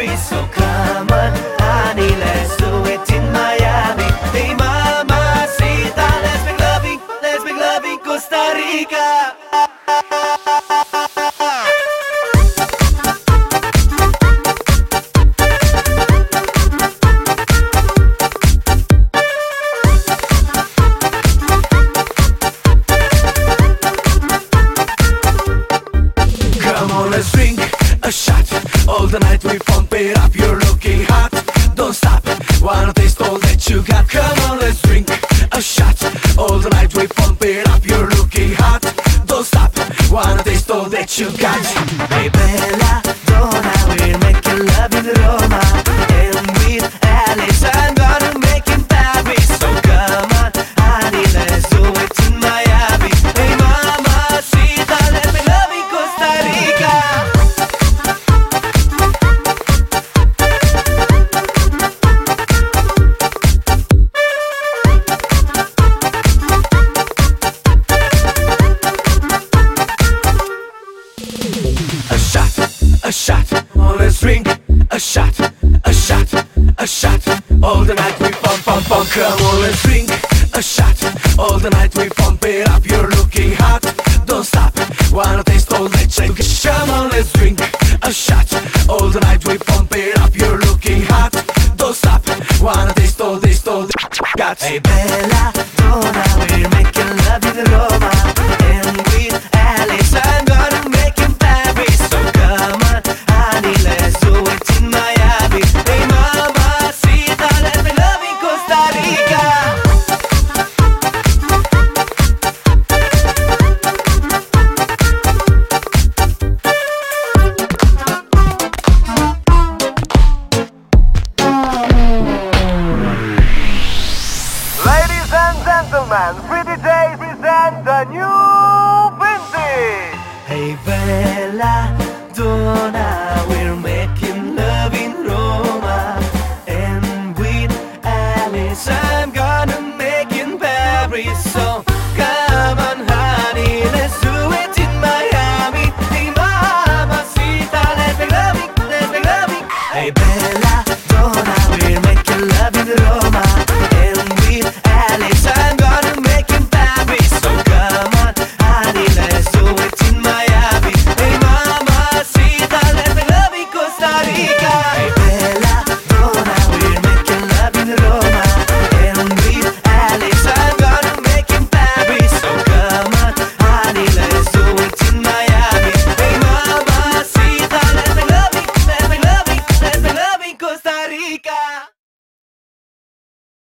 Paris. So come on, honey, let's do it in Miami. Hey mamacita, let's make love in Costa Rica. Let's drink a shot. All the night we pump it up. You're looking hot. Don't stop. Wanna taste all that you got? Come on, let's drink a shot. All the night we pump it up. You're looking hot. Don't stop. Wanna taste all that you got? Hey bella donna, we're making love in Roma, and with Alice I'm gonna make in Paris. So come on, honey, let's do it in Miami. Hey mamacita, let's make love in Costa Rica. A shot, oh let's drink a shot, a shot, a shot. All the night we pump, pump, pump. Come on, let's drink a shot. All the night we pump it up. You're looking hot. Don't stop. Wanna taste all that you got? Come on, let's drink a shot. All the night we pump it up. You're looking hot. Don't stop. Wanna taste all this, all that you got? Hey bella donna, we're making love in Roma, and with Alice I'm gonna make in Paris. So come on, honey, let's do it in Miami. Hey mamacita, let's make love in Costa Rica. Ladies and gentlemen, Free DJ present the new vintage. Hey bella donna,